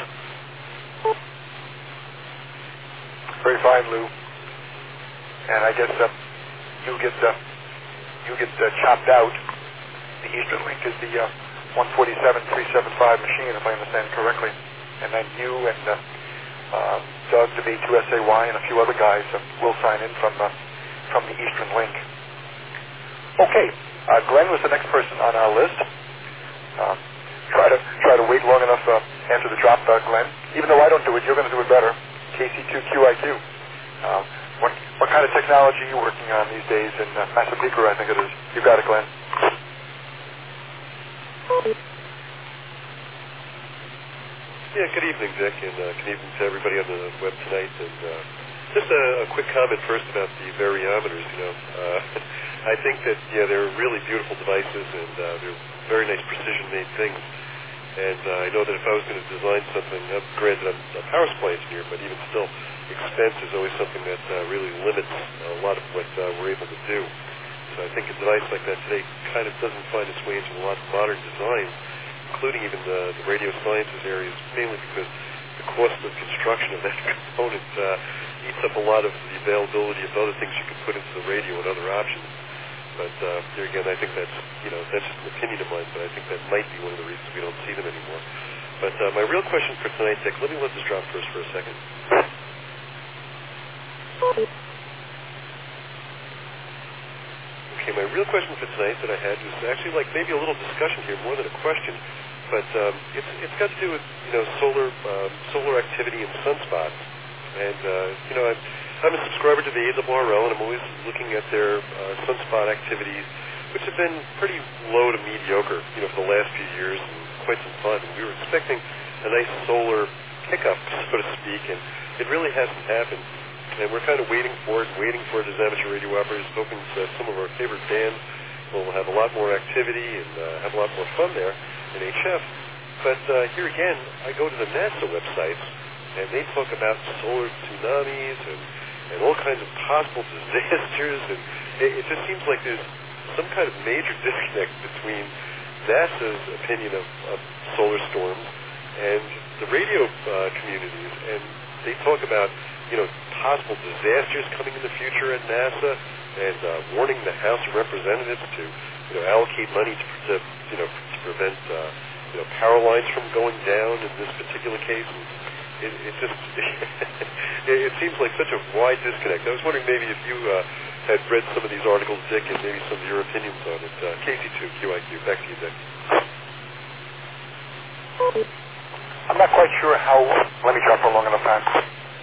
Very fine, Lou. And I guess uh, you get uh, you get uh, chopped out. The Eastern Link is the uh, one forty-seven three seventy-five machine, if I understand correctly. And then you and uh, uh, Doug, the B two S A Y, and a few other guys uh, will sign in from uh, from the Eastern Link. Okay, uh, Glenn was the next person on our list. Uh, try to try to wait long enough uh, after the drop, uh, Glenn. Even though I don't do it, you're going to do it better. K C two Q I Q. Uh, what what kind of technology are you working on these days in uh, Massapequa, I think it is. You got it, Glenn. Yeah, good evening, Dick, and uh, good evening to everybody on the web tonight. And uh, just a, a quick comment first about the variometers. You know, uh, I think that yeah, they're really beautiful devices, and uh, they're very nice precision-made things. And uh, I know that if I was going to design something, uh, granted I'm a power supply engineer, but even still, expense is always something that uh, really limits a lot of what uh, we're able to do. So I think a device like that today kind of doesn't find its way into a lot of modern designs, including even the, the radio sciences areas, mainly because the cost of construction of that component uh, eats up a lot of the availability of other things you can put into the radio and other options. But uh, there again, I think that's, you know, that's just an opinion of mine, but I think that might be one of the reasons we don't see them anymore. But uh, my real question for tonight, Dick, let me let this drop first for a second. Okay, my real question for tonight that I had was actually like maybe a little discussion here, more than a question, but um, it's it's got to do with, you know, solar um, solar activity and sunspots. And uh, you know, I'm, I'm a subscriber to the A R R L, and I'm always looking at their uh, sunspot activities, which have been pretty low to mediocre, you know, for the last few years, and quite some fun. And we were expecting a nice solar pickup, so to speak, and it really hasn't happened. And we're kind of waiting for it, waiting for it as amateur radio operators, hoping that some of our favorite bands will have a lot more activity and uh, have a lot more fun there in H F. But uh, here again, I go to the NASA websites, and they talk about solar tsunamis and, and all kinds of possible disasters, and it, it just seems like there's some kind of major disconnect between NASA's opinion of, of solar storms and the radio uh, communities. And they talk about, you know, possible disasters coming in the future at NASA, and uh, warning the House of Representatives to, you know, allocate money to, to you know, to prevent, uh, you know, power lines from going down in this particular case. And it, it just, it, it seems like such a wide disconnect. I was wondering maybe if you uh, had read some of these articles, Dick, and maybe some of your opinions on it. Uh, K C two Q I Q, back to you, Dick. I'm not quite sure how. Let me drop for long enough time.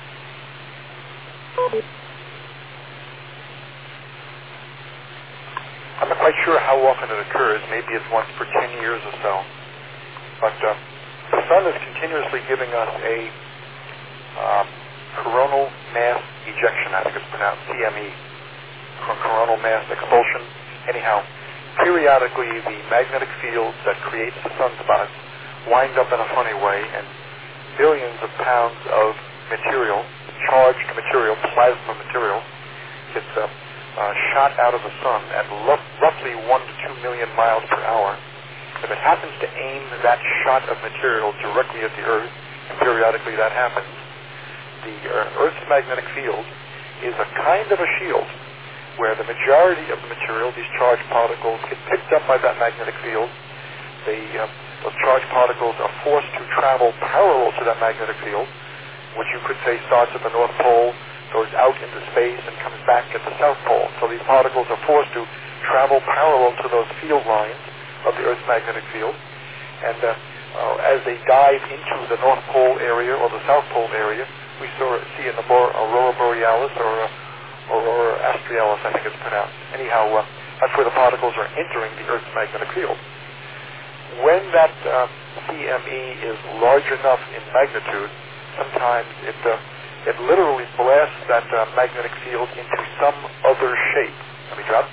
I'm not quite sure how often it occurs. Maybe it's once per ten years or so. But uh, the sun is continuously giving us a um, coronal mass ejection. I think it's pronounced C M E, coronal mass expulsion. Anyhow, periodically the magnetic fields that create the sunspots wind up in a funny way, and billions of pounds of material, charged material, plasma material, gets uh, uh, shot out of the sun at lo- roughly one to two million miles per hour. If it happens to aim that shot of material directly at the Earth, and periodically that happens, the uh, Earth's magnetic field is a kind of a shield where the majority of the material, these charged particles, get picked up by that magnetic field. They, uh, those charged particles are forced to travel parallel to that magnetic field, which you could say starts at the North Pole, goes out into space, and comes back at the South Pole. So these particles are forced to travel parallel to those field lines of the Earth's magnetic field. And uh, uh, as they dive into the North Pole area or the South Pole area, we saw, see in the Bor- Aurora Borealis or uh, Aurora Australis, I think it's pronounced. Anyhow, uh, that's where the particles are entering the Earth's magnetic field. When that uh, C M E is large enough in magnitude, sometimes it uh, it literally blasts that uh, magnetic field into some other shape. Let me drop.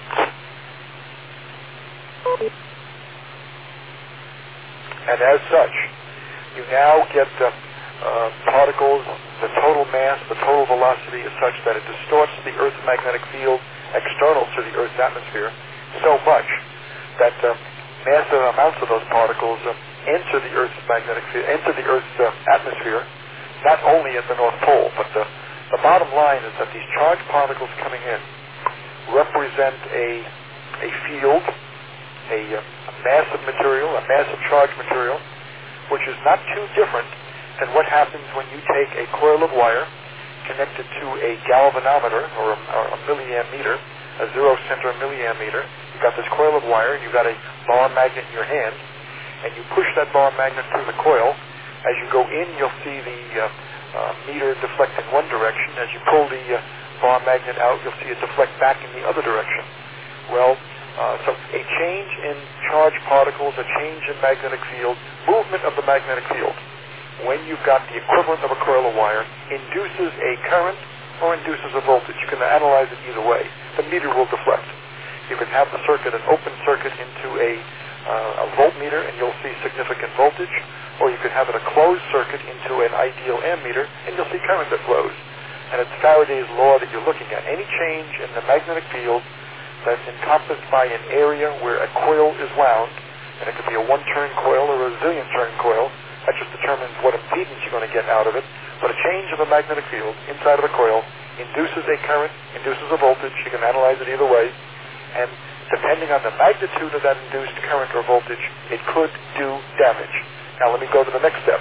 And as such, you now get uh, uh, particles, the total mass, the total velocity is such that it distorts the Earth's magnetic field external to the Earth's atmosphere so much that uh, massive amounts of those particles uh, enter the Earth's magnetic field, enter the Earth's uh, atmosphere, not only at the North Pole, but the, the bottom line is that these charged particles coming in represent a, a field, a, a massive material, a massive charged material, which is not too different than what happens when you take a coil of wire connected to a galvanometer or a, or a milliammeter, a zero-center milliammeter. You've got this coil of wire, and you've got a bar magnet in your hand, and you push that bar magnet through the coil. As you go in, you'll see the uh, uh, meter deflect in one direction. As you pull the uh, bar magnet out, you'll see it deflect back in the other direction. Well, uh, so a change in charged particles, a change in magnetic field, movement of the magnetic field, when you've got the equivalent of a coil of wire, induces a current or induces a voltage. You can analyze it either way. The meter will deflect. You can have the circuit, an open circuit, into a, uh, a voltmeter, and you'll see significant voltage, or you can have it a closed circuit into an ideal ammeter, and you'll see current that flows. And it's Faraday's law that you're looking at. Any change in the magnetic field that's encompassed by an area where a coil is wound, and it could be a one-turn coil or a zillion-turn coil, That just determines what impedance you're going to get out of it. But a change of the magnetic field inside of the coil induces a current, induces a voltage. You can analyze it either way. And depending on the magnitude of that induced current or voltage, it could do damage. Now let me go to the next step.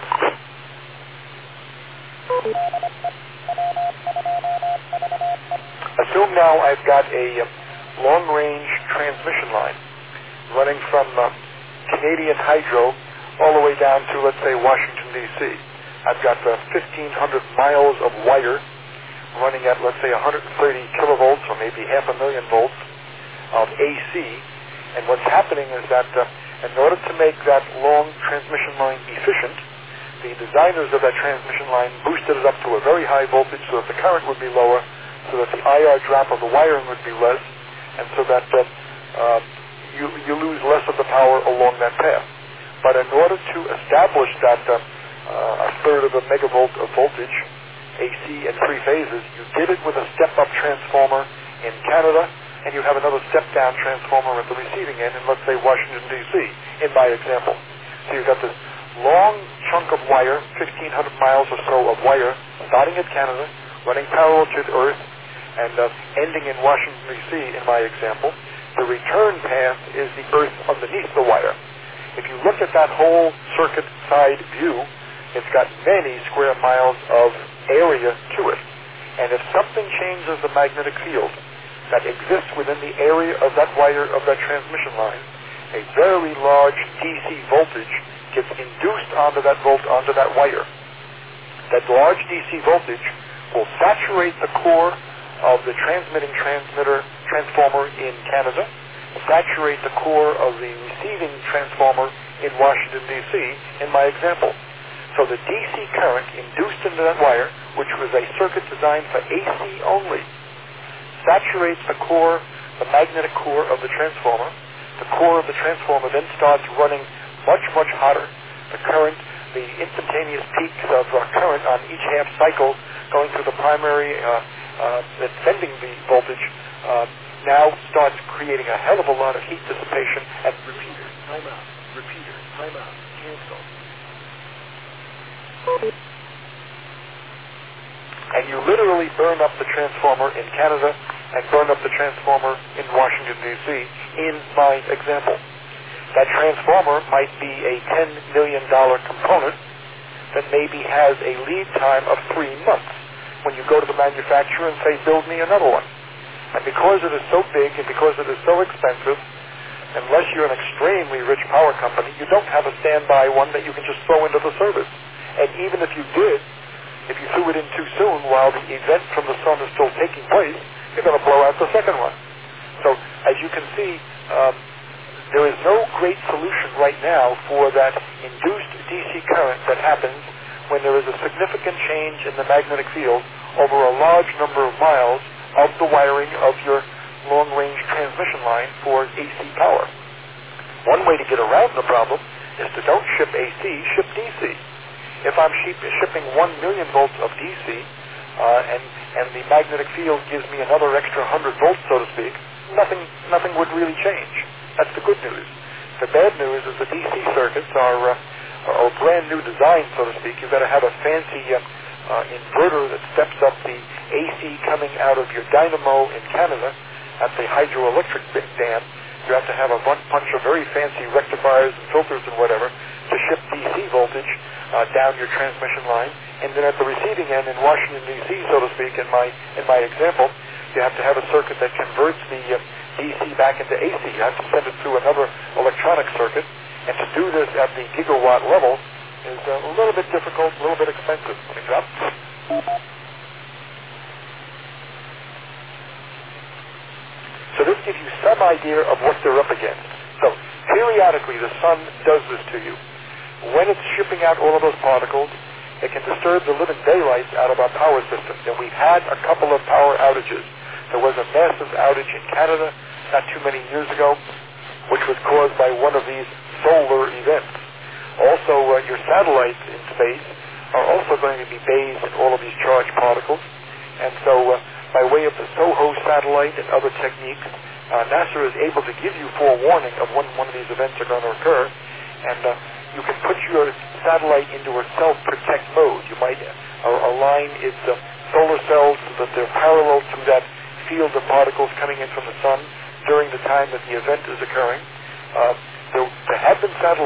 Assume now I've got a uh, long-range transmission line running from uh, Canadian Hydro all the way down to, let's say, Washington, D C I've got uh, fifteen hundred miles of wire running at, let's say, one hundred thirty kilovolts or maybe half a million volts of A C. And what's happening is that uh, in order to make that long transmission line efficient, the designers of that transmission line boosted it up to a very high voltage so that the current would be lower, so that the I R drop of the wiring would be less, and so that uh, uh, you, you lose less of the power along that path. But in order to establish that uh, uh, a third of a megavolt of voltage, A C and three phases, you did it with a step-up transformer in Canada, and you have another step-down transformer at the receiving end in, let's say, Washington, D C, in my example. So you've got this long chunk of wire, fifteen hundred miles or so of wire, starting at Canada, running parallel to the Earth, and uh, ending in Washington, D C, in my example. The return path is the Earth underneath the wire. If you look at that whole circuit side view, it's got many square miles of area to it. And if something changes the magnetic field that exists within the area of that wire, of that transmission line, a very large D C voltage gets induced onto that volt, onto that wire. That large D C voltage will saturate the core of the transmitting transmitter transformer in Canada, saturate the core of the receiving transformer in Washington, D C, in my example. So the D C current induced into that wire, which was a circuit designed for A C only, saturates the core, the magnetic core of the transformer. The core of the transformer then starts running much, much hotter. The current, the instantaneous peaks of uh, current on each half cycle going through the primary uh, uh, that's sending the voltage uh, now starts creating a hell of a lot of heat dissipation. And repeater, time out, repeater, time out, cancel. And you literally burn up the transformer in Canada and burn up the transformer in Washington, D C, in my example. That transformer might be a ten million dollars component that maybe has a lead time of three months when you go to the manufacturer and say, build me another one. And because it is so big and because it is so expensive, unless you're an extremely rich power company, you don't have a standby one that you can just throw into the service. And even if you did, if you threw it in too soon while the event from the sun is still taking place, you're going to blow out the second one. So, as you can see, um, there is no great solution right now for that induced D C current that happens when there is a significant change in the magnetic field over a large number of miles of the wiring of your long-range transmission line for A C power. One way to get around the problem is to don't ship A C, ship D C. If I'm shipping one million volts of D C, uh, and, and the magnetic field gives me another extra one hundred volts, so to speak, nothing, nothing would really change. That's the good news. The bad news is the D C circuits are, uh, are a brand new design, so to speak. You've got to have a fancy uh, uh, inverter that steps up the A C coming out of your dynamo in Canada at the hydroelectric dam. You have to have a bunch of very fancy rectifiers and filters and whatever to ship D C voltage uh, down your transmission line. And then at the receiving end in Washington, D C, so to speak, in my in my example, you have to have a circuit that converts the uh, D C back into A C. You have to send it through another electronic circuit. And to do this at the gigawatt level is uh, a little bit difficult, a little bit expensive. So this gives you some idea of what they're up against. So periodically the sun does this to you. When it's shipping out all of those particles, it can disturb the living daylights out of our power system. And we've had a couple of power outages. There was a massive outage in Canada not too many years ago, which was caused by one of these solar events. Also, uh, your satellites in space are also going to be bathed in all of these charged particles. And so, uh, by way of the SOHO satellite and other techniques, uh, NASA is able to give you forewarning of when one of these events are going to occur. And uh, you can put your satellite into a self-protect mode. You might uh, align its uh, solar cells so that they're parallel to that field of particles coming in from the sun during the time that the event is occurring. Uh, there, there have been satellites